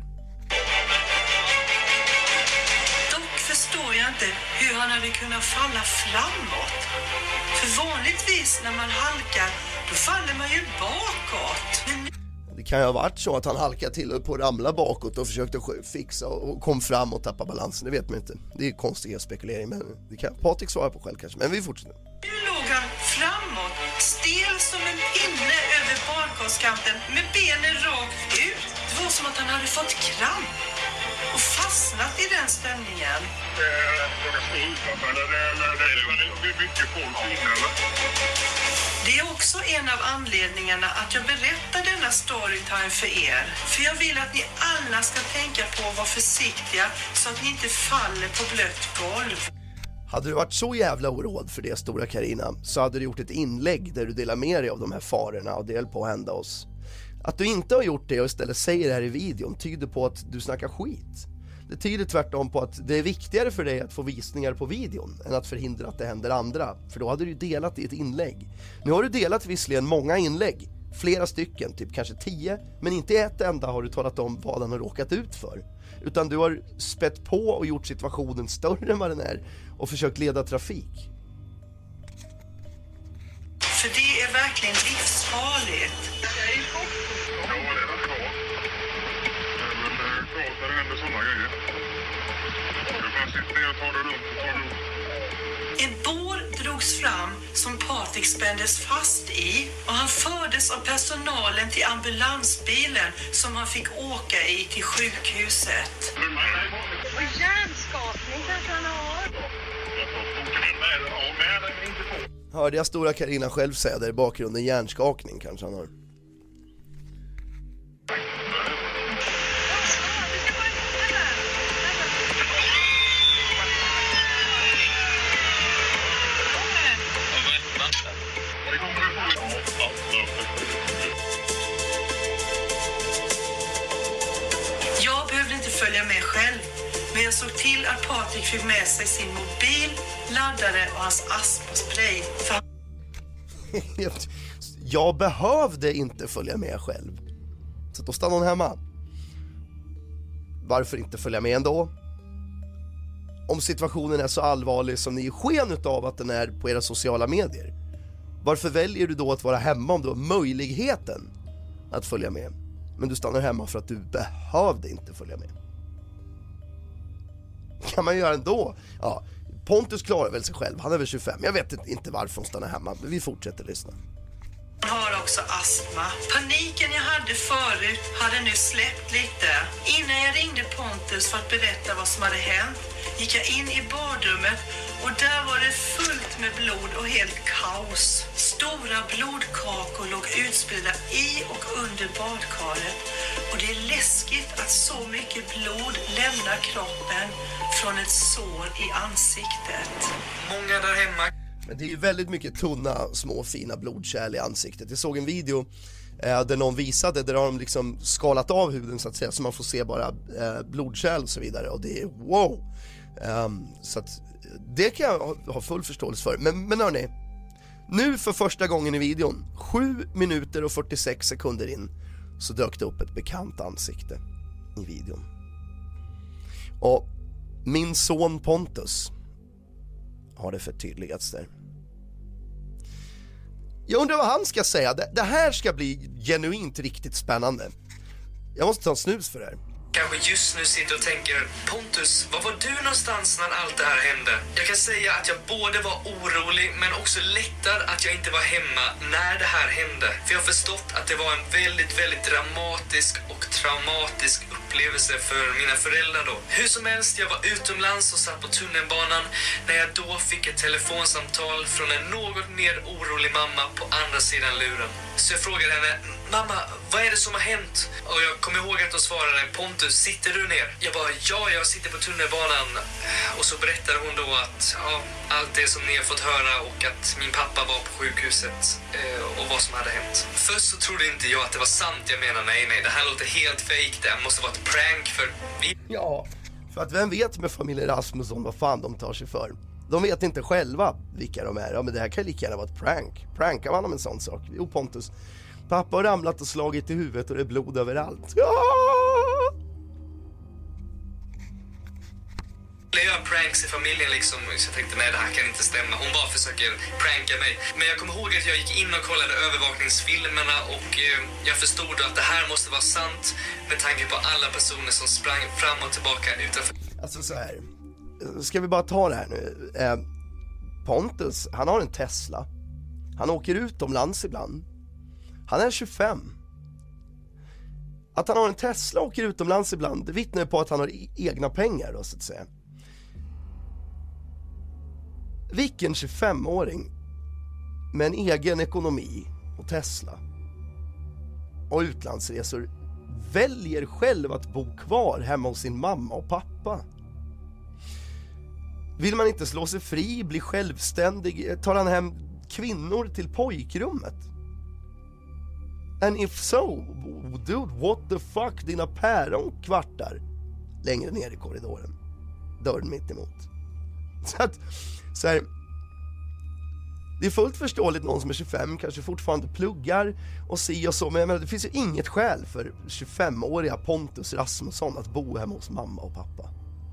Dock förstår jag inte hur han hade kunnat falla framåt. För vanligtvis när man halkar, då faller man ju bakåt. Det kan ju ha varit så att han halkade till och på ramla bakåt och försökte fixa och kom fram och tappade balansen. Det vet man inte. Det är konstiga spekulering, men det kan Patrik svara på själv kanske. Men vi fortsätter. Nu låg han framåt, stel som en pinne över badkarskanten med benen rakt ut. Det var som att han hade fått kramp och fastnat i den ställningen. Det är också en av anledningarna att jag berättar denna storytime för er. För jag vill att ni alla ska tänka på att vara försiktiga så att ni inte faller på blött golv. Hade du varit så jävla oroad för det, stora Carina, så hade du gjort ett inlägg där du delar med dig av de här farorna och det höll på att hända oss. Att du inte har gjort det och istället säger det här i videon tyder på att du snackar skit. Det tyder tvärtom på att det är viktigare för dig att få visningar på videon än att förhindra att det händer andra. För då hade du delat i ett inlägg. Nu har du delat visserligen många inlägg, flera stycken, typ kanske 10, men inte ett enda har du talat om vad han har råkat ut för. Utan du har spett på och gjort situationen större än vad den är och försökt leda trafik. För det är verkligen livsfarligt. En bår drogs fram som Patrik spändes fast i och han fördes av personalen till ambulansbilen som han fick åka i till sjukhuset. Och hjärnskakning kanske han har. Hörde jag stora Carina själv säga där i bakgrunden, hjärnskakning kanske han har. Jag behövde inte följa med själv, men jag såg till att Patrik fick med sig sin mobil, laddare och hans astmaspray. Jag behövde inte följa med själv. Så då stannade hon hemma. Varför inte följa med ändå? Om situationen är så allvarlig som ni ger sken av att den är på era sociala medier, varför väljer du då att vara hemma om du har möjligheten att följa med? Men du stannar hemma för att du behövde inte följa med. Kan man göra ändå? Ja, Pontus klarar väl sig själv. Han är väl 25. Jag vet inte varför hon stannar hemma. Men vi fortsätter lyssna. Han har också astma. Paniken jag hade förut hade nu släppt lite. Innan jag ringde Pontus för att berätta vad som hade hänt gick jag in i badrummet och där var det fullt med blod och helt kaos. Stora blodkakor låg utspridda i och under badkaret och det är läskigt att så mycket blod lämnar kroppen från ett sår i ansiktet. Många där hemma. Men det är ju väldigt mycket tunna, små, fina blodkärl i ansiktet. Jag såg en video där någon visade, där har de liksom skalat av huden så att säga, så man får se bara blodkärl och så vidare. Och det är wow! Så att det kan jag ha full förståelse för. Men hörni, nu för första gången i videon, 7 minuter och 46 sekunder in, så dök det upp ett bekant ansikte i videon. Och min son Pontus har det förtydligats där. Jag undrar vad han ska säga. Det här ska bli genuint riktigt spännande. Jag måste ta en snus för det här. Kanske just nu sitter och tänker, Pontus, var var du någonstans när allt det här hände? Jag kan säga att jag både var orolig men också lättad att jag inte var hemma när det här hände. För jag har förstått att det var en väldigt, väldigt dramatisk och traumatisk upplevelse för mina föräldrar då. Hur som helst, jag var utomlands och satt på tunnelbanan när jag då fick ett telefonsamtal från en något mer orolig mamma på andra sidan luren. Så jag frågade henne, mamma, vad är det som har hänt? Och jag kommer ihåg att hon svarade, Pontus, sitter du ner? Jag bara, ja, jag sitter på tunnelbanan. Och så berättade hon då att allt det som ni har fått höra och att min pappa var på sjukhuset och vad som hade hänt. Först så trodde inte jag att det var sant. Jag menar, nej, det här låter helt fake. Det måste vara ett prank för vi... Ja, för att vem vet med familjen Rasmusson vad fan de tar sig för? De vet inte själva vilka de är. Ja, men det här kan lika gärna vara ett prank. Prankar man om en sån sak? Jo, Pontus, pappa har ramlat och slagit i huvudet och det är blod överallt. Ja! Jag gör pranks i familjen liksom, så jag tänkte nej, det här kan inte stämma. Hon bara försöker pranka mig. Men jag kommer ihåg att jag gick in och kollade övervakningsfilmerna och jag förstod att det här måste vara sant med tanke på alla personer som sprang fram och tillbaka utanför. Alltså så här, ska vi bara ta det här nu. Pontus, han har en Tesla. Han åker utomlands ibland. Han är 25. Att han har en Tesla och åker utomlands ibland, det vittnar på att han har egna pengar då, så att säga. Vilken 25-åring med en egen ekonomi och Tesla och utlandsresor väljer själv att bo kvar hemma hos sin mamma och pappa? Vill man inte slå sig fri, bli självständig, tar han hem kvinnor till pojkrummet? And if so, dude, what the fuck, dina päron kvartar längre ner i korridoren, dörren mitt emot. Så här, det är fullt förståeligt, någon som är 25 kanske fortfarande pluggar och si och så, men jag menar, det finns ju inget skäl för 25-åriga Pontus Rasmusson att bo hemma hos mamma och pappa.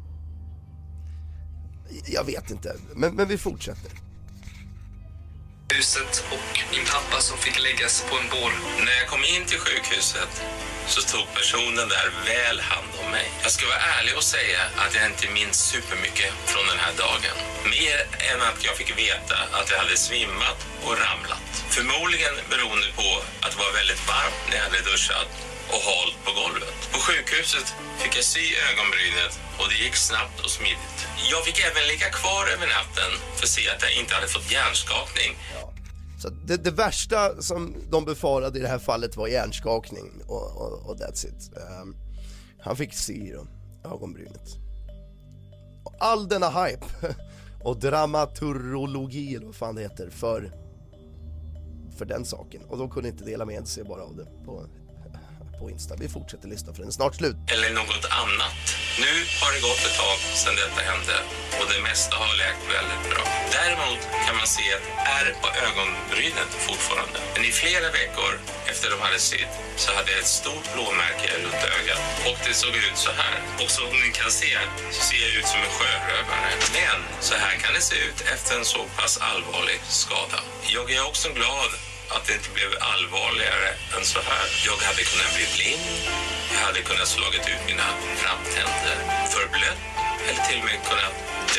Jag vet inte, men vi fortsätter. Huset och min pappa som fick läggas på en bår. När jag kom in till sjukhuset så tog personen där väl hand om mig. Jag ska vara ärlig och säga att jag inte minns supermycket från den här dagen. Mer än att jag fick veta att jag hade svimmat och ramlat. Förmodligen beroende på att det var väldigt varmt när jag hade duschat och hållit på golvet. På sjukhuset fick jag sy ögonbrynet och det gick snabbt och smidigt. Jag fick även ligga kvar över natten för att se att jag inte hade fått hjärnskakning. Ja. Så det värsta som de befarade i det här fallet var hjärnskakning och that's it. Han fick sy då, ögonbrynet. Och all denna hype och dramaturologi eller vad fan det heter för den saken. Och de kunde inte dela med sig bara av det på Insta. Vi fortsätter lyssna för den är snart slut. Eller något annat. Nu har det gått ett tag sedan detta hände och det mesta har läkt väldigt bra. Däremot kan man se ett ärr på ögonbrynet fortfarande. Men i flera veckor efter de hade sytt så hade jag ett stort blåmärke runt ögat. Och det såg ut så här. Och som ni kan se så ser jag ut som en sjörövare. Men så här kan det se ut efter en så pass allvarlig skada. Jag är också glad att det inte blev allvarligare än så här. Jag hade kunnat bli blind, jag hade kunnat slagit ut mina framtänder, förblött eller till och med kunnat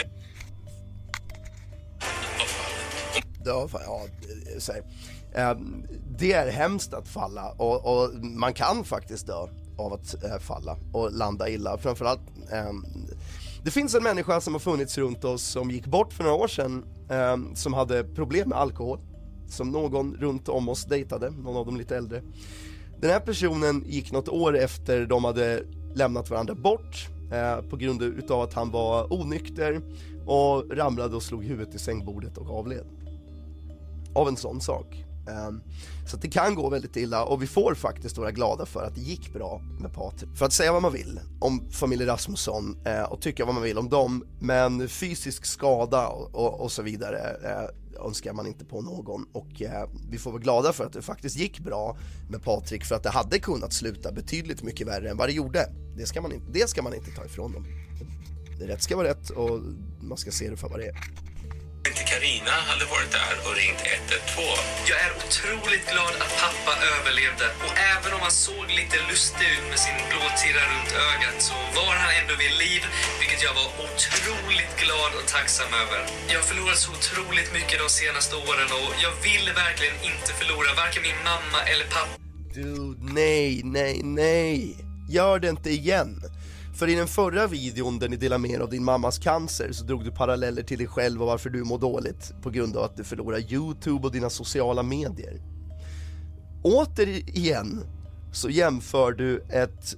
det är hemskt att falla och man kan faktiskt dö av att falla och landa illa. Framförallt det finns en människa som har funnits runt oss som gick bort för några år sedan som hade problem med alkohol, som någon runt om oss dejtade, någon av dem lite äldre. Den här personen gick något år efter de hade lämnat varandra bort på grund utav att han var onykter och ramlade och slog huvudet i sängbordet och avled av en sån sak. Så att det kan gå väldigt illa och vi får faktiskt vara glada för att det gick bra med Patrik. För att säga vad man vill om familjen Rasmusson och tycka vad man vill om dem, men fysisk skada och så vidare önskar man inte på någon, och vi får vara glada för att det faktiskt gick bra med Patrik, för att det hade kunnat sluta betydligt mycket värre än vad det gjorde. Det ska man inte ta ifrån dem. Det rätt ska vara rätt och man ska se det för vad det är. Inte Carina hade varit där och ringt 112. Jag är otroligt glad att pappa överlevde. Och även om han såg lite lustig ut med sin blåtira runt ögat så var han ändå vid liv, vilket jag var otroligt glad och tacksam över. Jag har förlorat så otroligt mycket de senaste åren och jag vill verkligen inte förlora varken min mamma eller pappa. Dude, nej. Gör det inte igen. För i den förra videon där ni delar med er av din mammas cancer så drog du paralleller till dig själv och varför du mår dåligt på grund av att du förlorar YouTube och dina sociala medier. Återigen så jämför du ett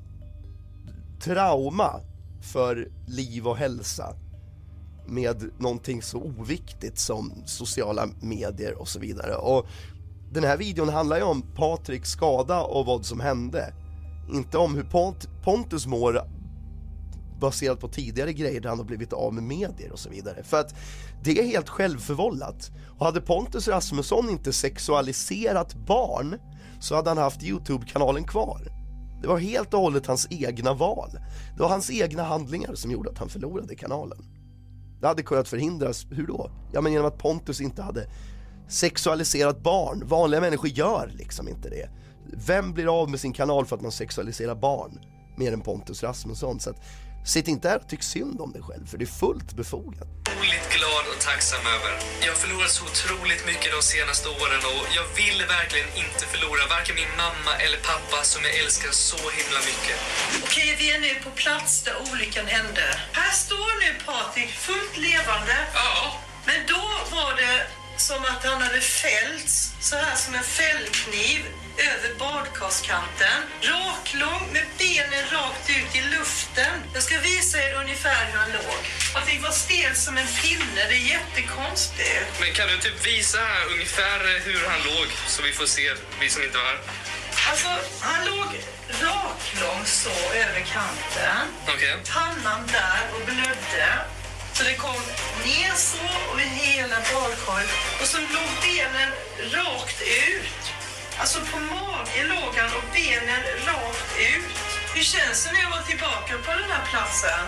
trauma för liv och hälsa med någonting så oviktigt som sociala medier och så vidare. Och den här videon handlar ju om Patriks skada och vad som hände. Inte om hur Pontus mår baserat på tidigare grejer där han har blivit av med medier och så vidare. För att det är helt självförvållat. Och hade Pontus Rasmusson inte sexualiserat barn så hade han haft YouTube-kanalen kvar. Det var helt och hållet hans egna val. Det var hans egna handlingar som gjorde att han förlorade kanalen. Det hade kunnat förhindras, hur då? Ja, men genom att Pontus inte hade sexualiserat barn. Vanliga människor gör liksom inte det. Vem blir av med sin kanal för att man sexualiserar barn? Mer än Pontus Rasmusson. Så att, sitt inte här och tyck synd om dig själv, för det är fullt befogat. Otroligt glad och tacksam över. Jag har förlorat så otroligt mycket de senaste åren och jag vill verkligen inte förlora varken min mamma eller pappa som jag älskar så himla mycket. Okej, vi är nu på plats där olyckan hände. Här står nu Patrik fullt levande. Ja. Men då var det som att han hade fällts så här som en fällkniv över badkarskanten. Raklång med benen rakt ut i luften. Jag ska visa er ungefär hur han låg. Att det var stel som en pinne, det är jättekonstigt. Men kan du typ visa här ungefär hur han låg så vi får se, vi som inte var här? Alltså, han låg raklång så över kanten. Okej. Pannan där och blödde. Så det kom ner så och i hela badkaret. Och så låg benen rakt ut. Alltså på magen låg han och benen rakt ut. Hur känns det när jag var tillbaka på den här platsen?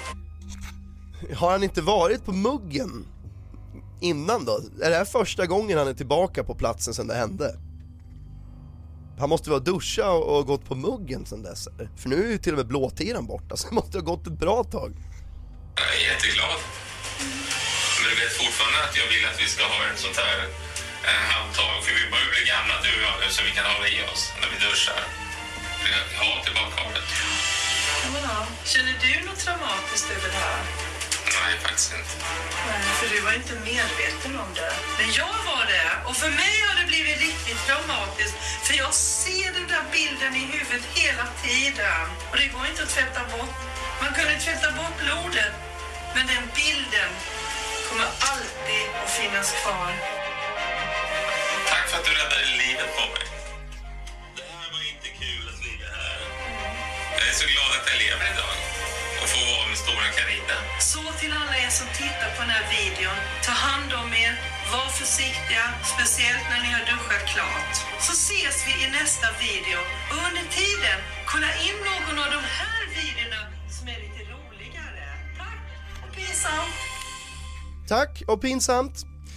Har han inte varit på muggen innan då? Är det här första gången han är tillbaka på platsen sedan det hände? Han måste vara duscha och gått på muggen sedan dess. För nu är ju till och med blåtiran borta, så det måste ha gått ett bra tag. Jag är jätteglad. Men du vet fortfarande att jag vill att vi ska ha ett sånt här handtag. För vi börjar bli gamla du och jag nu så vi kan hålla i oss när vi duschar. Ja, tillbaka havet. Ja, känner du något traumatiskt över det här? Nej, faktiskt inte. Nej, för du var inte medveten om det. Men jag var det. Och för mig har det blivit riktigt traumatiskt. För jag ser den där bilden i huvudet hela tiden. Och det går inte att tvätta bort. Man kunde tvätta bort blodet. Men den bilden kommer alltid att finnas kvar. Tack för att du räddade livet på mig. Det här var inte kul att ligga här. Jag är så glad att jag lever idag. Och få vara med stora Carina. Så till alla er som tittar på den här videon, ta hand om er, var försiktiga, speciellt när ni har duschat klart. Så ses vi i nästa video och under tiden kolla in någon av de här videorna som är lite roligare. Tack och pinsamt! Tack och pinsamt!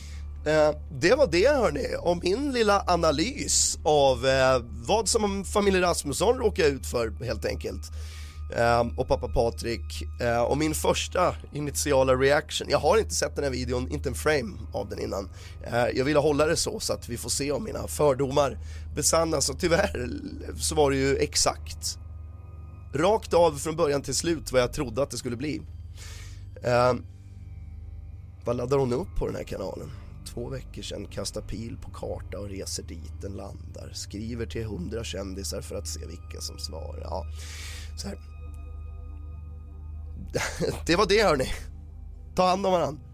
Det var det hörni, om min lilla analys av vad som familjen Rasmusson råkar ut för helt enkelt. Och pappa Patrik och min första initiala reaction. Jag har inte sett den här videon, inte en frame av den innan. Jag ville hålla det så att vi får se om mina fördomar besannas, och tyvärr så var det ju exakt rakt av från början till slut vad jag trodde att det skulle bli. Vad laddar hon upp på den här kanalen? 2 veckor sedan, kastar pil på karta och reser dit den landar. Skriver till 100 kändisar för att se vilka som svarar. Ja, så här. Det var det hörni. Ta hand om varandra.